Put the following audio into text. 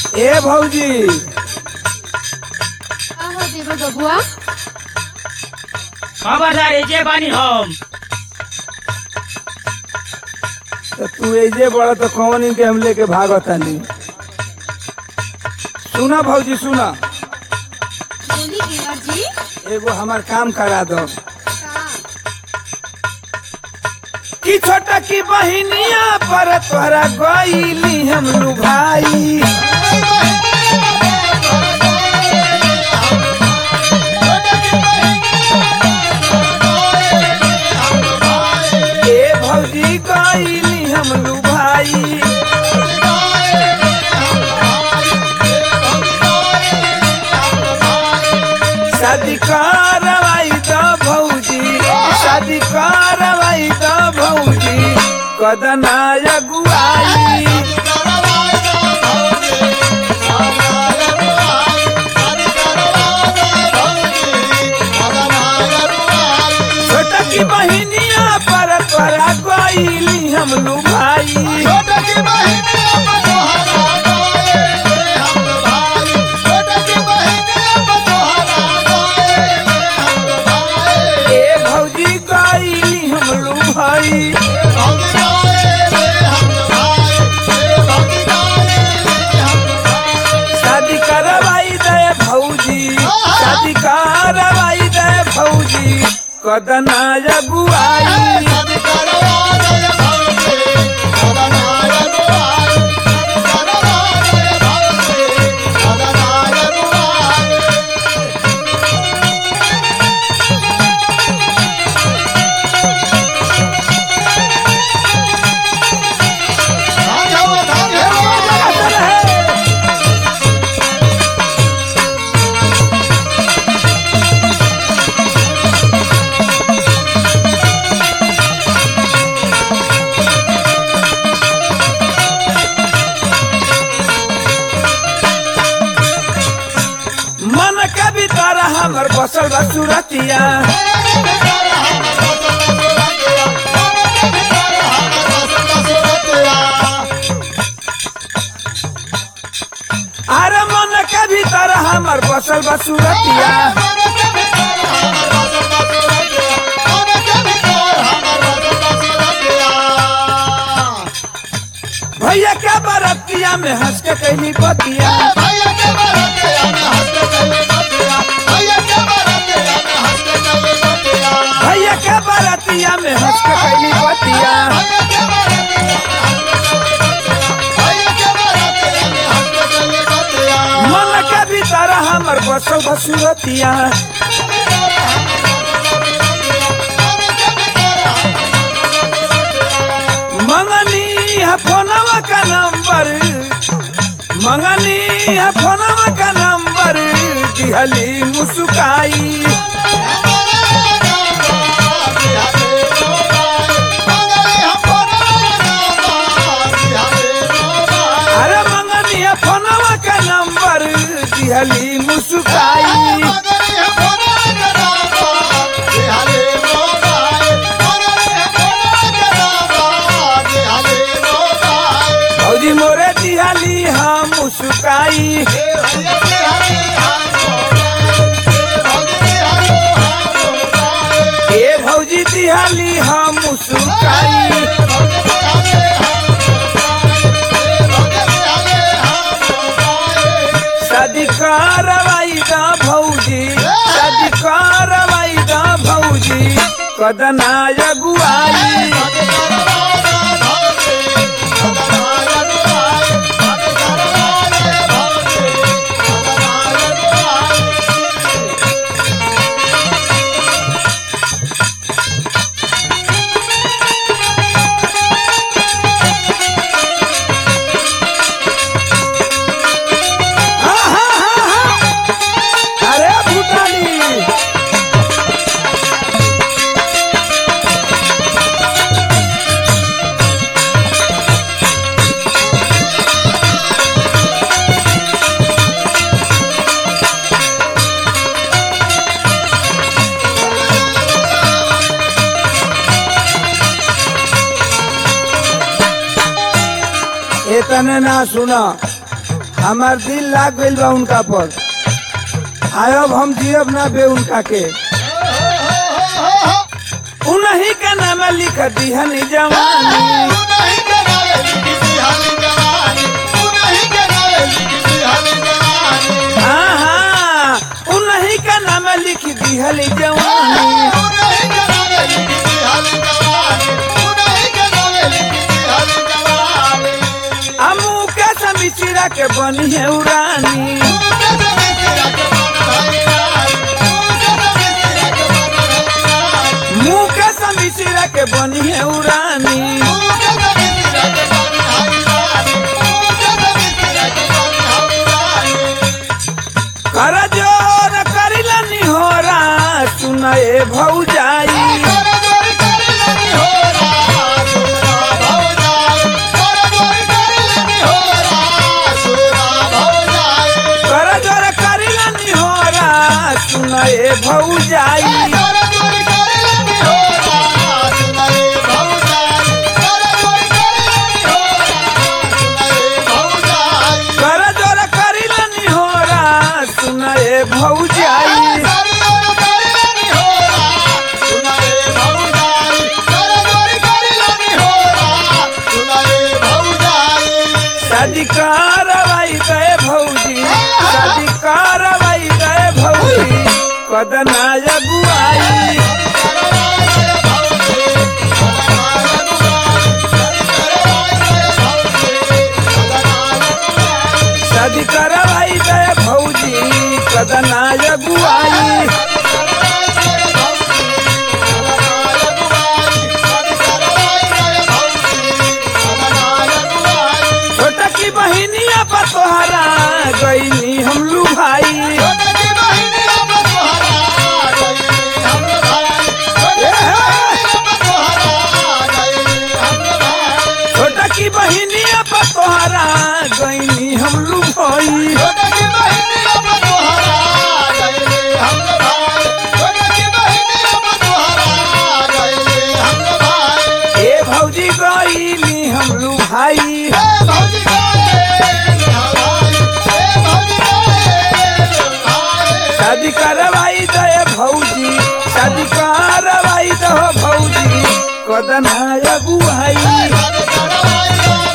ए भौजी हो देवर बबुआ खबरदार एजे बानी हम। तो तू एजे बड़ा तो कौन इनके हम लेके भागतानी। सुना भौजी सुना, बोली देवर जी। एगो हमार काम करा दो का? कि छोटा की बहिनिया पर तोहरा गईली हम लुभाई। ए भौजी गईली हम लुभाई। शादी करवाई तो भौजी, शादी करवाई तो भौजी कदना अगुआई। छोटा की बहिनिया पर तोरा गईली हम लुभाई। ए भौजी गईली हम लुभाई। शादी करवाई दे भौजी, शादी करवाई दे भौजी कदना अगुआई। मन के भीतर हमर बसल बा सुरतिया। अरे मन के भीतर हमर बसल बा सुरतिया। भैया के बरतिया में हंस के कैली बतिया। भैया के बरतिया में हंस के कैली बतिया। मन के भीतर हमर बसल बा सुरतिया। मंगनी है फोनवा का नंबर, मंगनी है फोनवा का नंबर दिहली मुस्काई। अरे मंगनी है फोनवा का नंबर दिहली मुस्काई। भौजी मोरे दिहली हम मुस्काई। ए भौजी दिहली हम मुस्काई। शादी करवाई दा भौजी, शादी करवाई दा भौजी कदना अगुआई। अरे भूटानी तने ना सुना, हमार दिल लाग गइल बा उनका पर। आयब हम जियब ना बे उनका के। उन्हीं का नाम लिख दिहनी जवानी। हाँ हाँ उन्हीं का नाम लिख दिहली जवानी। अमू के समिसिरा के बनी है उरानी। मुँह के समिसिरा के बनी है उरानी। कर जोर करिला निहोरा सुनाए भौजाई। कर जोर करिला निहोरा सुनाए भौजाई। कर जोर करिला निहोरा सुनाए भौजाई। शादी करवाई गए भौजी, शादी करवाई गए भौजी, कदना अगुआई। शादी करवाई गए भौजी, कदना अगुआई। छोटा की बहिनिया पर तोहरा गईनी हम लुभाई। छोटा की बहिनिया पर तोहरा गईनी हम लुभाई। ए भौजी गईनी हम लुभाई। शादी करवाई दे भौजी, शादी करवाई दो भौजी, कदना अगुआई।